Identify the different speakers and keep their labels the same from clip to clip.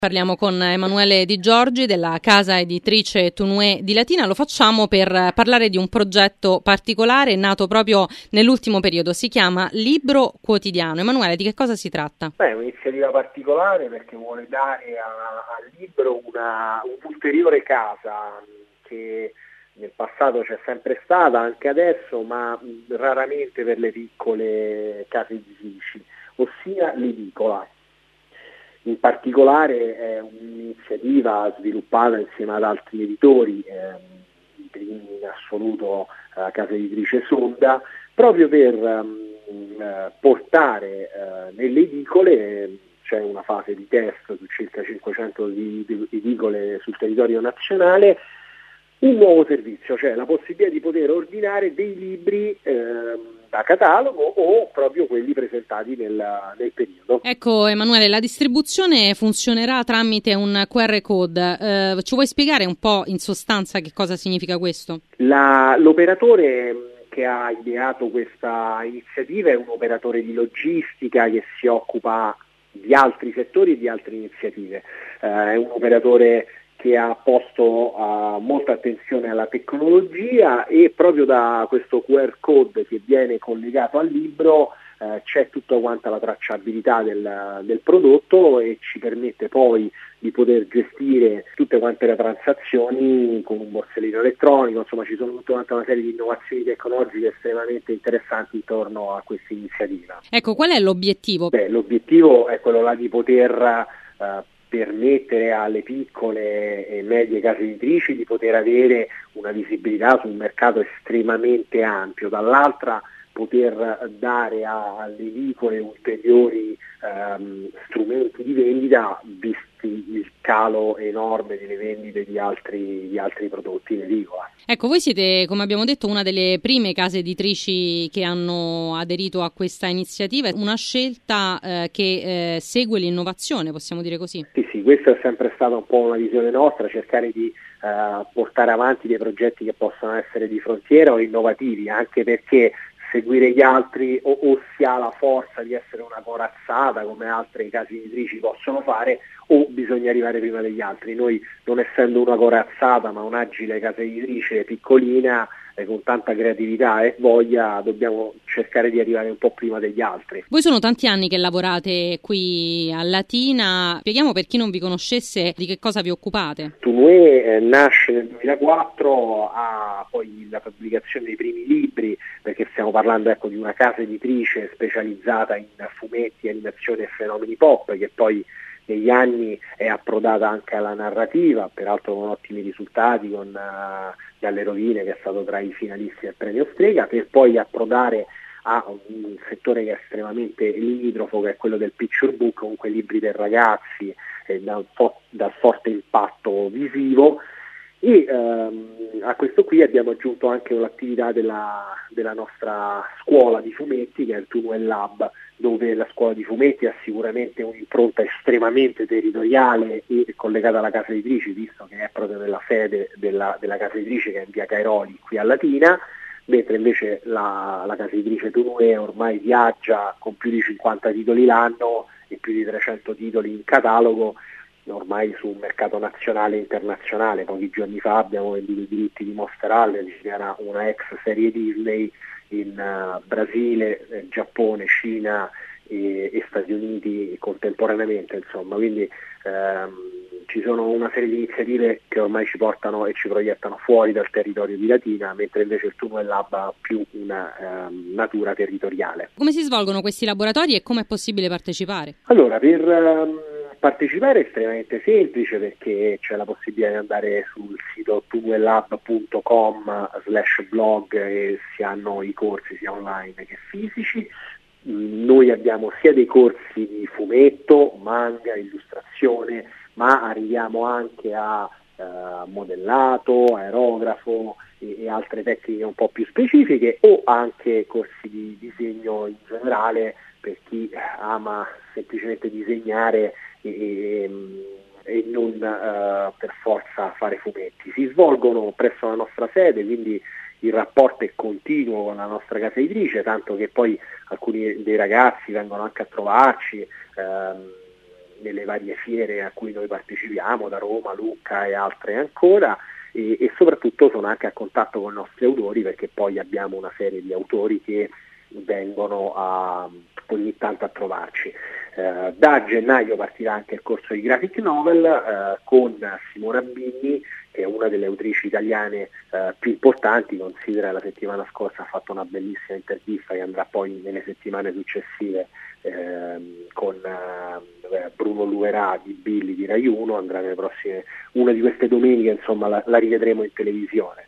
Speaker 1: Parliamo con Emanuele Di Giorgi della casa editrice Tunue di Latina. Lo facciamo per parlare di un progetto particolare nato proprio nell'ultimo periodo. Si chiama Libro Quotidiano. Emanuele, di che cosa si tratta?
Speaker 2: È un'iniziativa particolare perché vuole dare al libro un'ulteriore casa che nel passato c'è sempre stata, anche adesso, ma raramente per le piccole case editrici, ossia l'edicola. In particolare è un'iniziativa sviluppata insieme ad altri editori, i primi in assoluto la casa editrice Sonda, proprio per portare nelle edicole, c'è una fase di test su circa 500 edicole sul territorio nazionale, un nuovo servizio, cioè la possibilità di poter ordinare dei libri da catalogo o proprio quelli presentati nel periodo.
Speaker 1: Ecco Emanuele, la distribuzione funzionerà tramite un QR code. Ci vuoi spiegare un po' in sostanza che cosa significa questo?
Speaker 2: L'operatore che ha ideato questa iniziativa è un operatore di logistica che si occupa di altri settori e di altre iniziative. È un operatore che ha posto molta attenzione alla tecnologia e proprio da questo QR code che viene collegato al libro c'è tutta quanta la tracciabilità del prodotto e ci permette poi di poter gestire tutte quante le transazioni con un borsellino elettronico. Insomma, ci sono tutta quanta una serie di innovazioni tecnologiche estremamente interessanti intorno a questa iniziativa.
Speaker 1: Ecco, qual è l'obiettivo?
Speaker 2: L'obiettivo è quello là di poter permettere alle piccole e medie case editrici di poter avere una visibilità su un mercato estremamente ampio, dall'altra poter dare alle edicole ulteriori strumenti di vendita, visti il calo enorme delle vendite di altri prodotti in edicola.
Speaker 1: Ecco, voi siete, come abbiamo detto, una delle prime case editrici che hanno aderito a questa iniziativa, una scelta che segue l'innovazione, possiamo dire così?
Speaker 2: Sì, questa è sempre stata un po' una visione nostra, cercare di portare avanti dei progetti che possano essere di frontiera o innovativi, anche perché seguire gli altri o si ha la forza di essere una corazzata come altre case editrici possono fare, o bisogna arrivare prima degli altri. Noi, non essendo una corazzata ma un'agile casa editrice piccolina con tanta creatività e voglia, dobbiamo cercare di arrivare un po' prima degli altri.
Speaker 1: Voi sono tanti anni che lavorate qui a Latina, spieghiamo per chi non vi conoscesse di che cosa vi occupate.
Speaker 2: Tunue nasce nel 2004, ha poi la pubblicazione dei primi libri, perché stiamo parlando di una casa editrice specializzata in fumetti, animazione e fenomeni pop, che poi negli anni è approdata anche alla narrativa, peraltro con ottimi risultati, con Dalle Rovine, che è stato tra i finalisti del premio Strega, per poi approdare a un settore che è estremamente limitrofo, che è quello del picture book, comunque libri per ragazzi dal forte impatto visivo. E a questo qui abbiamo aggiunto anche l'attività della nostra scuola di fumetti, che è il Tunue Lab, dove la scuola di fumetti ha sicuramente un'impronta estremamente territoriale e collegata alla casa editrice, visto che è proprio nella sede della casa editrice, che è in via Cairoli qui a Latina, mentre invece la casa editrice Tunue ormai viaggia con più di 50 titoli l'anno e più di 300 titoli in catalogo, ormai su un mercato nazionale e internazionale. Pochi giorni fa abbiamo venduto i diritti di Monster High, che era una ex serie Disney, in Brasile, Giappone, Cina e Stati Uniti contemporaneamente, insomma, quindi ci sono una serie di iniziative che ormai ci portano e ci proiettano fuori dal territorio di Latina, mentre invece il Tunue Lab ha più una natura territoriale.
Speaker 1: Come si svolgono questi laboratori e come è possibile partecipare?
Speaker 2: Allora, per partecipare è estremamente semplice, perché c'è la possibilità di andare sul sito tunuelab.com/blog e si hanno i corsi sia online che fisici. Noi abbiamo sia dei corsi di fumetto, manga, illustrazione, ma arriviamo anche a modellato, aerografo e altre tecniche un po' più specifiche, o anche corsi di disegno in generale per chi ama semplicemente disegnare e non per forza fare fumetti. Si svolgono presso la nostra sede, quindi il rapporto è continuo con la nostra casa editrice, tanto che poi alcuni dei ragazzi vengono anche a trovarci nelle varie fiere a cui noi partecipiamo, da Roma, Lucca e altre ancora, e soprattutto sono anche a contatto con i nostri autori, perché poi abbiamo una serie di autori che vengono ogni tanto a trovarci. Da gennaio partirà anche il corso di graphic novel con Simona Bigni, che è una delle autrici italiane più importanti. Considera, la settimana scorsa ha fatto una bellissima intervista che andrà poi nelle settimane successive con Bruno Luerà di Billy di Rai 1, andrà nelle prossime, una di queste domeniche, insomma la rivedremo in televisione.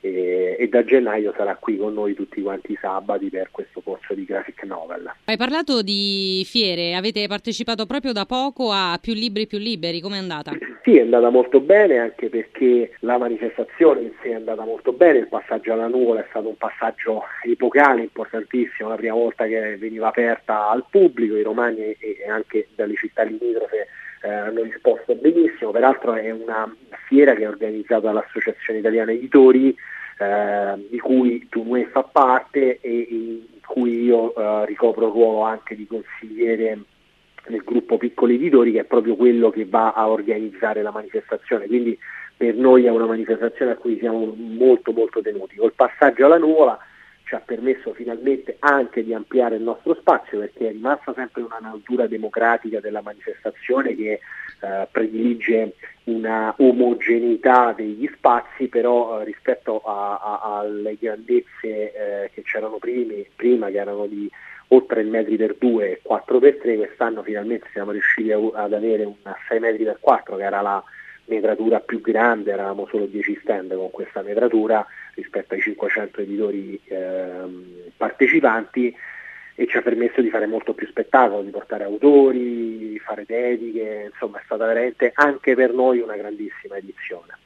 Speaker 2: E da gennaio sarà qui con noi tutti quanti i sabati per questo corso di graphic novel.
Speaker 1: Hai parlato di fiere, avete partecipato proprio da poco a Più Libri Più Liberi, com'è andata?
Speaker 2: Sì, è andata molto bene, anche perché la manifestazione in sé è andata molto bene, il passaggio alla nuvola è stato un passaggio epocale, importantissimo, la prima volta che veniva aperta al pubblico, i romani e anche dalle città limitrofe hanno risposto benissimo. Peraltro è una fiera che è organizzata dall'Associazione Italiana Editori, di cui Tunue fa parte e in cui io ricopro il ruolo anche di consigliere nel gruppo Piccoli Editori, che è proprio quello che va a organizzare la manifestazione. Quindi per noi è una manifestazione a cui siamo molto molto tenuti. Col passaggio alla nuvola ci ha permesso finalmente anche di ampliare il nostro spazio, perché è rimasta sempre una natura democratica della manifestazione che predilige una omogeneità degli spazi, però rispetto alle grandezze che c'erano prima, che erano di o 3 metri per 2 e 4 per 3, quest'anno finalmente siamo riusciti ad avere un 6 metri per 4, che era la metratura più grande, eravamo solo 10 stand con questa metratura rispetto ai 500 editori partecipanti, e ci ha permesso di fare molto più spettacolo, di portare autori, di fare dediche, insomma è stata veramente anche per noi una grandissima edizione.